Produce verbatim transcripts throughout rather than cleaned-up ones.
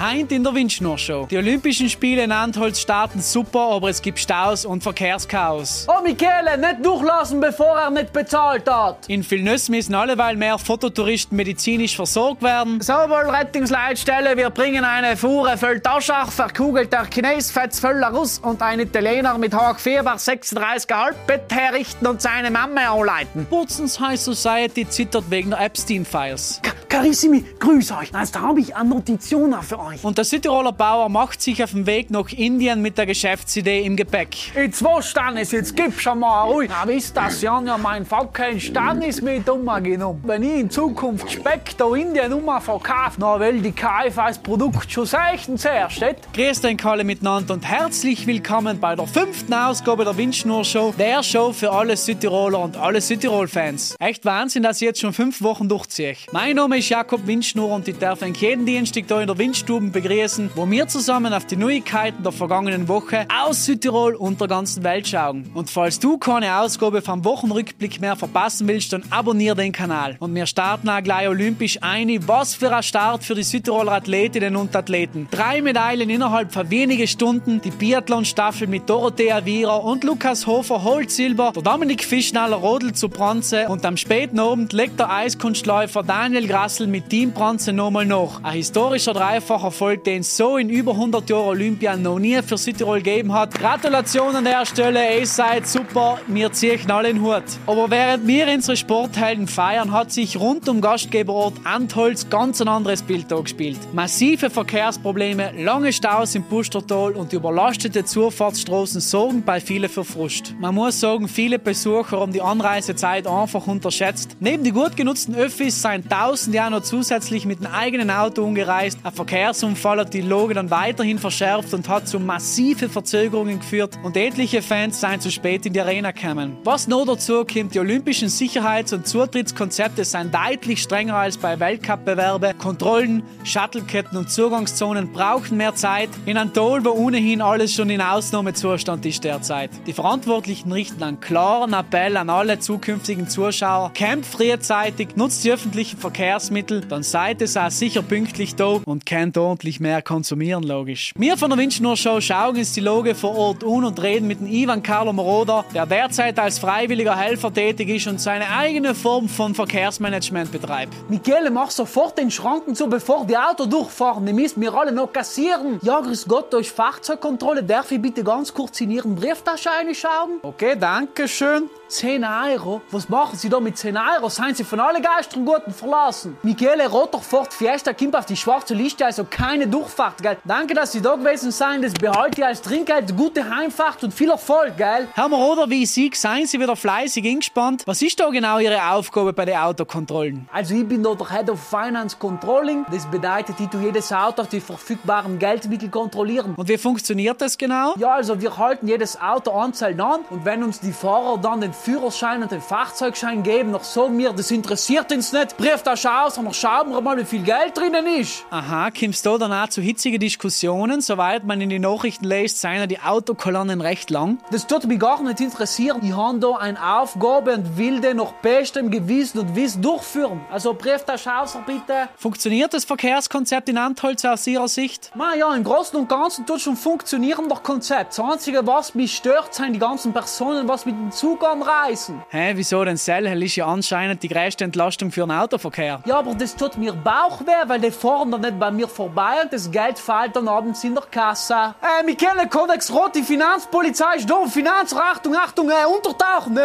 Heint in der Windschnur-Show. Die Olympischen Spiele in Antholz starten super, aber es gibt Staus und Verkehrschaos. Oh Michele, nicht durchlassen, bevor er nicht bezahlt hat. In Vilnius müssen alleweil mehr Fototouristen medizinisch versorgt werden. Sowohl-Rettungsleitstelle, wir bringen eine Fuhre voll Taschach, verkugelter Chines, fetz voller Russ und ein Italiener mit Hochfieber sechsunddreißig Komma fünf Bett herrichten und seine Mama anleiten. Burzens High Society zittert wegen der Epstein-Files. Carissimi, grüß euch. Jetzt habe ich eine Notition für euch. Und der Südtiroler Bauer macht sich auf den Weg nach Indien mit der Geschäftsidee im Gepäck. Jetzt was, Stannis, jetzt gib schon mal ruhig. Na, wisst das, Sie haben ja mein fucking Stannis mit umgenommen. Wenn ich in Zukunft Speck da Indien umverkaufe, dann will die K F das Produkt schon seichten zuerst, nicht? Grüßt euch alle miteinander und herzlich willkommen bei der fünften Ausgabe der Windschnur-Show, der Show für alle Südtiroler und alle Südtirol-Fans. Echt Wahnsinn, dass ich jetzt schon fünf Wochen durchziehe. Mein Name ist Jakob Windschnur und ich darf euch jeden Dienstag hier in der Windstube begrüßen, wo wir zusammen auf die Neuigkeiten der vergangenen Woche aus Südtirol und der ganzen Welt schauen. Und falls du keine Ausgabe vom Wochenrückblick mehr verpassen willst, dann abonniere den Kanal. Und wir starten auch gleich olympisch ein. Was für ein Start für die Südtiroler Athletinnen und Athleten. Drei Medaillen innerhalb von wenigen Stunden. Die Biathlon-Staffel mit Dorothea Wierer und Lukas Hofer holt Silber. Der Dominik Fischnaller rodelt zu Bronze. Und am späten Abend legt der Eiskunstläufer Daniel Grassl mit Team Bronze nochmal nach. Ein historischer Dreifacherfolg, den es so in über hundert Jahren Olympia noch nie für Südtirol gegeben hat. Gratulation an der Stelle, ihr seid super, wir ziehen alle den Hut. Aber während wir unsere Sporthelden feiern, hat sich rund um Gastgeberort Antholz ganz ein anderes Bild gespielt. Massive Verkehrsprobleme, lange Staus im Pustertal und die überlastete Zufahrtsstraßen sorgen bei vielen für Frust. Man muss sagen, viele Besucher haben die Anreisezeit einfach unterschätzt. Neben die gut genutzten Öffis seien Tausende auch noch zusätzlich mit dem eigenen Auto umgereist. Ein Verkehrsunfall hat die Lage dann weiterhin verschärft und hat zu massiven Verzögerungen geführt und etliche Fans seien zu spät in die Arena gekommen. Was noch dazu kommt, die olympischen Sicherheits- und Zutrittskonzepte seien deutlich strenger als bei Weltcup-Bewerben. Kontrollen, Shuttleketten und Zugangszonen brauchen mehr Zeit. In einem Tal, wo ohnehin alles schon in Ausnahmezustand ist derzeit. Die Verantwortlichen richten einen klaren Appell an alle zukünftigen Zuschauer. Kämpft frühzeitig, nutzt die öffentlichen Verkehrsmittel, dann seid es auch sicher pünktlich da und könnt ordentlich mehr konsumieren, logisch. Wir von der Windschnur-Show schauen uns die Lage vor Ort an und reden mit dem Ivan Carlo Moroder, der derzeit als freiwilliger Helfer tätig ist und seine eigene Form von Verkehrsmanagement betreibt. Michele, mach sofort den Schranken zu, bevor die Auto durchfahren. Die müssen wir alle noch kassieren. Ja, grüß Gott, durch Fahrzeugkontrolle. Darf ich bitte ganz kurz in Ihren Brieftasche reinschauen? Okay, danke schön. zehn Euro? Was machen Sie da mit zehn Euro? Seien Sie von alle Geistern guten verlassen? Michele, Rotterfort Fiesta kommt auf die schwarze Liste, also keine Durchfahrt, gell? Danke, dass Sie da gewesen sind. Das behalte ich als Trinkgeld. Gute Heimfahrt und viel Erfolg, gell? Herr Moroder, wie ich sehe, seien Sie wieder fleißig eingespannt. Was ist da genau Ihre Aufgabe bei den Autokontrollen? Also ich bin da der Head of Finance Controlling. Das bedeutet, ich tue jedes Auto auf die verfügbaren Geldmittel kontrollieren. Und wie funktioniert das genau? Ja, also wir halten jedes Auto einzeln an und wenn uns die Fahrer dann den Führerschein und den Fahrzeugschein geben, dann sagen wir, das interessiert uns nicht. Brieftasche aus, und dann schauen wir mal, wie viel Geld drinnen ist. Aha, kommst du dann auch zu hitzigen Diskussionen? Soweit man in die Nachrichten liest, seien ja die Autokolonnen recht lang. Das tut mich gar nicht interessieren. Ich habe da eine Aufgabe und will den nach bestem Gewissen und Wissen durchführen. Also Brieftasche aus, bitte. Funktioniert das Verkehrskonzept in Antholz aus Ihrer Sicht? Na ja, im Großen und Ganzen tut schon funktionieren das Konzept. Das Einzige, was mich stört, sind die ganzen Personen, was mit dem Zug anreisen. Hä, wieso denn Sellhell ist ja anscheinend die größte Entlastung für den Autoverkehr. Ja, aber das tut mir Bauchweh, weil die fahren dann nicht bei mir vorbei und das Geld fällt dann abends in der Kasse. Äh, Michele, Kodex Rot, die Finanzpolizei ist da. Finanzachtung, Achtung, äh, untertauchen.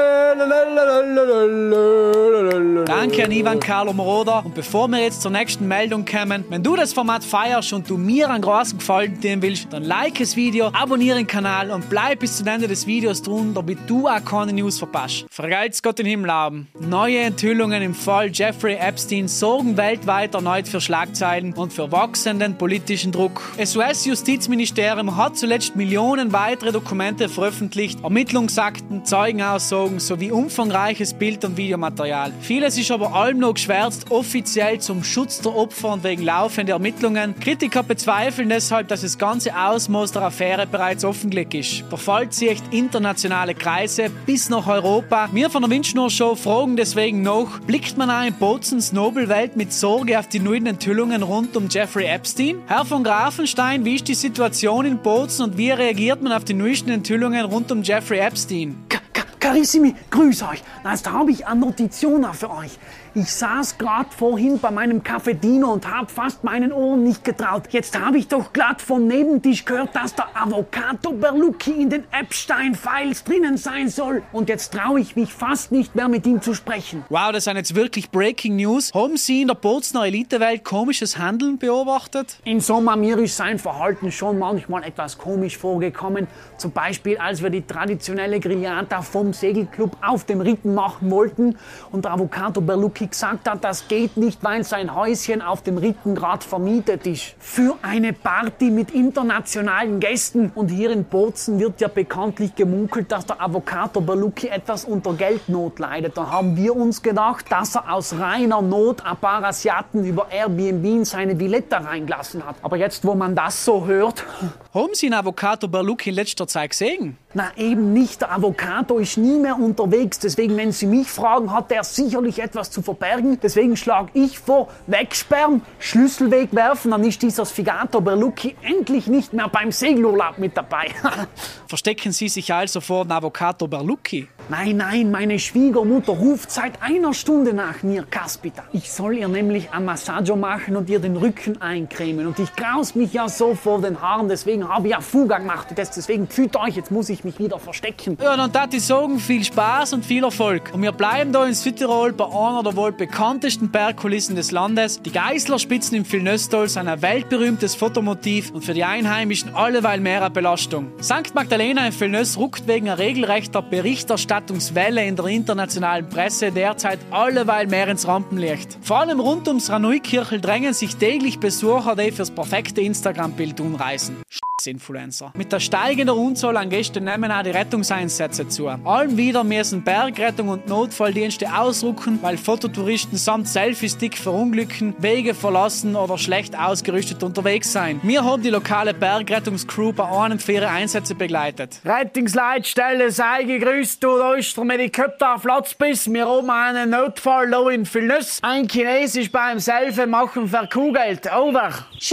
Danke an Ivan Carlo Moroder. Und bevor wir jetzt zur nächsten Meldung kommen, wenn du das Format feierst und du mir einen großen Gefallen tun willst, dann like das Video, abonniere den Kanal und bleib bis zum Ende des Videos drin, damit du auch keine News verpasst. Vergelt's Gott den Himmel haben. Neue Enthüllungen im Fall Jeffrey Epstein sorgen weltweit erneut für Schlagzeilen und für wachsenden politischen Druck. Das U S-Justizministerium hat zuletzt Millionen weitere Dokumente veröffentlicht, Ermittlungsakten, Zeugenaussagen sowie umfangreiches Bild- und Videomaterial. Vieles ist aber allem noch geschwärzt, offiziell zum Schutz der Opfer und wegen laufender Ermittlungen. Kritiker bezweifeln deshalb, dass das ganze Ausmaß der Affäre bereits offengelegt ist. Der Fall zieht internationale Kreise bis nach Europa. Wir von der Windschnur-Show fragen deswegen noch, blickt man auch in Bozens Nobel Welt mit Sorge auf die neuen Enthüllungen rund um Jeffrey Epstein? Herr von Grafenstein, wie ist die Situation in Bozen und wie reagiert man auf die neuesten Enthüllungen rund um Jeffrey Epstein? Ka Ka Carissimi, grüß euch. Na, jetzt habe ich eine Notition für euch. Ich saß gerade vorhin bei meinem Cafetino und habe fast meinen Ohren nicht getraut. Jetzt habe ich doch glatt vom Nebentisch gehört, dass der Avvocato Berlucchi in den Epstein-Files drinnen sein soll. Und jetzt traue ich mich fast nicht mehr, mit ihm zu sprechen. Wow, das sind jetzt wirklich Breaking News. Haben Sie in der Bozener Elitewelt komisches Handeln beobachtet? In Sommer mir ist sein Verhalten schon manchmal etwas komisch vorgekommen. Zum Beispiel, als wir die traditionelle Grigliata vom Segelclub auf dem Ritten machen wollten und der Avvocato Berlucchi gesagt hat, das geht nicht, weil sein Häuschen auf dem Ritten gerade vermietet ist. Für eine Party mit internationalen Gästen. Und hier in Bozen wird ja bekanntlich gemunkelt, dass der Avvocato Berlucchi etwas unter Geldnot leidet. Da haben wir uns gedacht, dass er aus reiner Not ein paar Asiaten über Airbnb in seine Villetta reingelassen hat. Aber jetzt, wo man das so hört... Haben Sie einen Avvocato Berlucchi in letzter Zeit gesehen? Na eben nicht, der Avvocato ist nie mehr unterwegs. Deswegen, wenn Sie mich fragen, hat er sicherlich etwas zu verbergen. Deswegen schlage ich vor, wegsperren, Schlüssel wegwerfen, dann ist dieser Sfigato Berlucchi endlich nicht mehr beim Segelurlaub mit dabei. Verstecken Sie sich also vor dem Avvocato Berlucchi? Nein, nein, meine Schwiegermutter ruft seit einer Stunde nach mir, Kaspita. Ich soll ihr nämlich ein Massaggio machen und ihr den Rücken eincremen. Und ich graus mich ja so vor den Haaren, deswegen habe ich ja Fuga gemacht. Und deswegen pfüt euch, jetzt muss ich mich wieder verstecken. Ja, dann darf ich sagen, viel Spaß und viel Erfolg. Und wir bleiben da in Südtirol bei einer der wohl bekanntesten Bergkulissen des Landes. Die Geislerspitzen im Vilnöstol sind ein weltberühmtes Fotomotiv und für die Einheimischen alleweil mehr eine Belastung. Sankt Magdalena im Vilnös ruckt wegen einer regelrechter Berichterstattungswelle in der internationalen Presse derzeit alleweil mehr ins Rampenlicht. Vor allem rund ums Ranui-Kirchel drängen sich täglich Besucher, die fürs perfekte Instagram-Bild umreißen. Influencer. Mit der steigenden Unzahl an Gästen nehmen auch die Rettungseinsätze zu. Allem wieder müssen Bergrettung und Notfalldienste ausrücken, weil Fototouristen samt Selfie-Stick verunglücken, Wege verlassen oder schlecht ausgerüstet unterwegs sein. Wir haben die lokale Bergrettungscrew bei einem für ihre Einsätze begleitet. Rettungsleitstelle, sei gegrüßt, du da ist der Medikopter auf Platzbiss. Wir haben einen Notfall da in Vilnös. Ein Chines ist beim Selfie-Machen verkugelt. Over.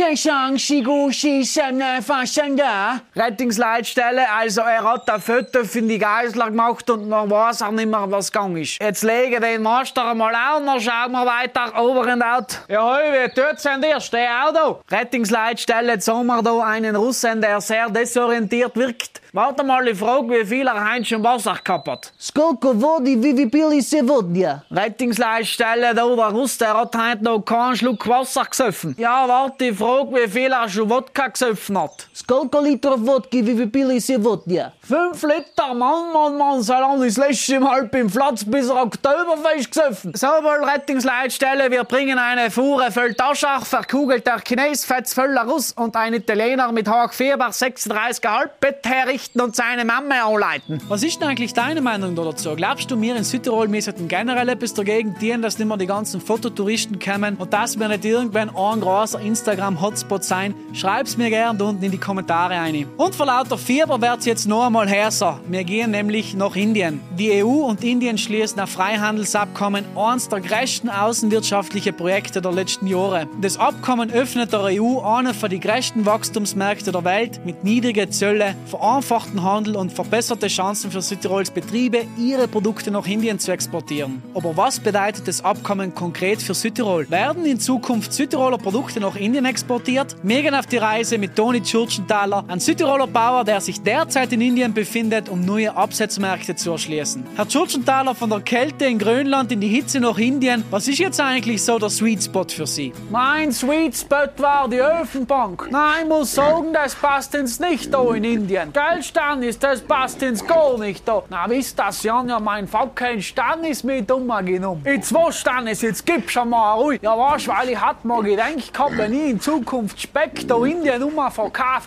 Rettungsleitstelle, also er hat ein Foto für die Geisler gemacht und dann weiß er nicht mehr, was gegangen ist. Jetzt lege den Master einmal an, dann schauen wir weiter, over and out. Ja, hey, wie tut's denn dir? Steh auch da. Rettungsleitstelle, jetzt haben wir da einen Russen, der sehr desorientiert wirkt. Warte mal, ich frage, wie viel er heute schon Wasser gehabt hat. Skolko vodi, wie viel ist Wodja? Rettungsleitstelle, da der Russ, der hat heute noch keinen Schluck Wasser gesoffen. Ja, warte, ich frage, wie viel er schon Wodka gesoffen hat. Skolko Liter Wodka, wie viel ist Wodja? Fünf Liter, Mann, Mann, Mann, so lange das letzte Mal beim Platz bis Oktoberfest gesoffen. So, wohl, Rettungsleitstelle, wir bringen eine Fuhre voll Taschach, verkugelter Chines, fetzvoller Russ und ein Italiener mit Hochfieber, sechsunddreißig Komma fünf Bett herrichten und seine Mama anleiten. Was ist denn eigentlich deine Meinung dazu? Glaubst du, wir in Südtirol müssen generell etwas dagegen tun, dass nicht mehr die ganzen Fototouristen kommen und dass wir nicht irgendwann ein großer Instagram-Hotspot sein? Schreib's mir gerne unten in die Kommentare rein. Und vor lauter Fieber wird's jetzt noch einmal heißer. Wir gehen nämlich nach Indien. Die E U und Indien schließen ein Freihandelsabkommen, eines der größten außenwirtschaftlichen Projekte der letzten Jahre. Das Abkommen öffnet der E U einen von die größten Wachstumsmärkte der Welt mit niedrigen Zöllen, vereinfachten Handel und verbesserte Chancen für Südtirols Betriebe, ihre Produkte nach Indien zu exportieren. Aber was bedeutet das Abkommen konkret für Südtirol? Werden in Zukunft Südtiroler Produkte nach Indien exportiert? Wir gehen auf die Reise mit Toni Tschurtschenthaler, ein Südtiroler Bauer, der sich derzeit in Indien befindet, um neue Absatzmärkte zu erschließen. Herr Tschurtschenthaler, von der Kälte in Grönland in die Hitze nach Indien, was ist jetzt eigentlich so der Sweet Spot für Sie? Mein Sweet Spot war die Öfenbank. Nein, ich muss sagen, das passt uns nicht da in Indien. Geldstannis, das passt uns gar nicht da. Na, wisst das, Jan, ja, mein fucking Stannis mit umgenommen. Jetzt was, Stannis, jetzt gib schon mal ruhig. Ja, weißt, weil ich hatte mal gedacht gehabt, wenn ich in Zukunft Speck da Indien umverkauft,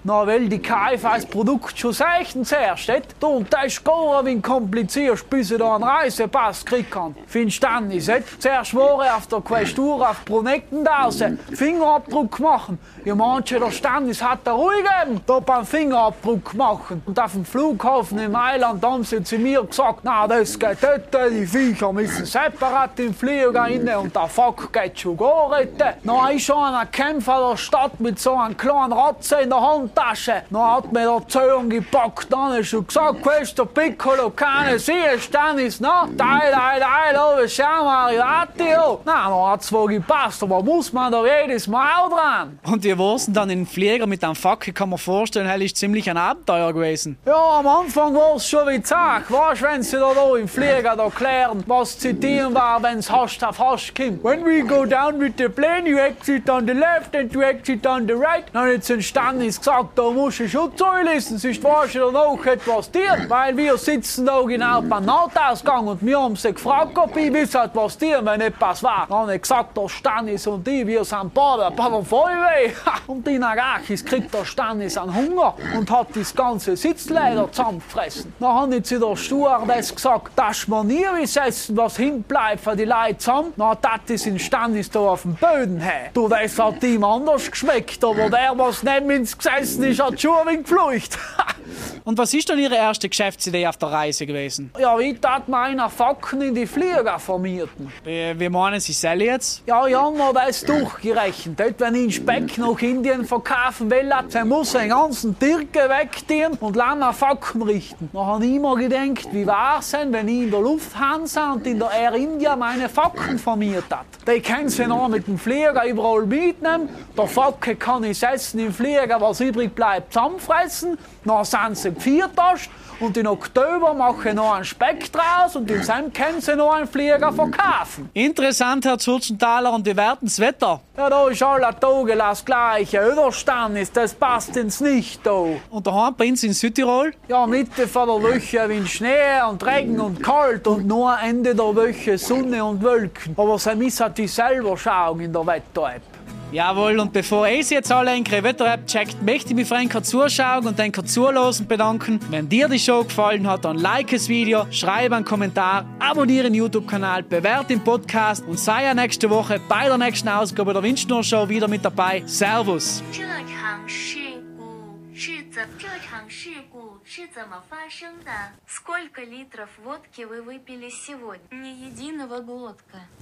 Na, weil die K F das Produkt schon seichten zuerst, nicht? Du, und das ist gar wie kompliziert, bis ich da einen Reisepass kriegen kann. Findest du dann nicht? Zuerst war ich auf der Questur auf Brunecken draußen, Fingerabdruck machen. Ja, manche der Stannis hat er ruhig gegeben, da beim Fingerabdruck machen. Und auf dem Flughafen in Mailand haben sie zu mir gesagt, na, das geht nicht, die Viecher müssen separat im Flieger rein und der Fuck geht schon gar nicht. Na, ich schon ein Kämpfer der Stadt mit so einem kleinen Ratze in der Handtasche. Na, hat mir der Zöhn gepackt, dann ist schon gesagt, questo piccolo cane, sie Stannis, na, dai, dai, dai, dove siamo arrivati, oh. Na, na, hat's wohl gepasst, aber muss man da jedes Mal auch dran. Und die Wursten dann in den Flieger mit einem Fackel, kann man vorstellen, das ist ziemlich ein Abenteuer gewesen. Ja, am Anfang war es schon wie Zach. Weißt du, wenn sie da, da im Flieger da klären, was zitieren war, wenn es hast auf hast kommt. When we go down with the plane, you exit on the left and you exit on the right. Dann hat es Stannis gesagt, da musst du schon zulisten, sonst weißt du danach etwas dir. Weil wir sitzen da genau beim Notausgang und wir haben sie gefragt, ob ich wisse, was dir, wenn etwas war. Dann hat er gesagt, der Stannis und ich, wir sind beide bei der Feuerwehr. Und in Arachis kriegt der Stannis einen Hunger und hat das ganze Sitzleder zusammengefressen. Dann haben sie zu der Stewardess gesagt, dass man nie essen, was hinbleibt für die Leute zusammen. Dann hat das in Stannis da auf dem Boden her. Du, das hat ihm anders geschmeckt, aber der, was neben uns gesessen ist, hat schon ein wenig geflucht. Und was ist dann Ihre erste Geschäftsidee auf der Reise gewesen? Ja, wie tat meiner Facken in die Flieger vermieten. Wie, wie meinen Sie selber jetzt? Ja, ich hab mir das durchgerechnet. Dort, wenn ich einen Speck nach Indien verkaufen will, dann muss er den ganzen Türken wegtun und lange Facken richten. Dann habe ich immer gedacht, wie war es denn, wenn ich in der Lufthansa und in der Air India meine Facken vermiert hat. Die können sie noch mit dem Flieger überall mitnehmen. Der Facke kann ich essen im Flieger, was übrig bleibt, zusammenfressen. Dann sind sie viertast und in Oktober mache ich noch einen Speck draus und im Sem können sie noch einen Flieger verkaufen. Interessant, Herr Zurtzenthaler, und wie wird das Wetter? Ja, da ist alle Tage das Gleiche. Überstannis, das passt ins nicht da. Und daheim bei uns in Südtirol? Ja, Mitte von der Woche Wind, Schnee und Regen und kalt und nur Ende der Woche Sonne und Wolken. Aber sie müssen die selber schauen in der Wetter-App. Jawohl, und bevor ihr sie jetzt alle in eure Wetter-App checkt, möchte ich mich für ein Zuschauen und ein Zuhören bedanken. Wenn dir die Show gefallen hat, dann like das Video, schreibe einen Kommentar, abonniere den YouTube-Kanal, bewerte den Podcast und sei ja nächste Woche bei der nächsten Ausgabe der Windschnur-Show wieder mit dabei. Servus! 这场事故是怎这场事故是怎么发生的？Сколько литров водки вы выпили сегодня? Ни единого глотка.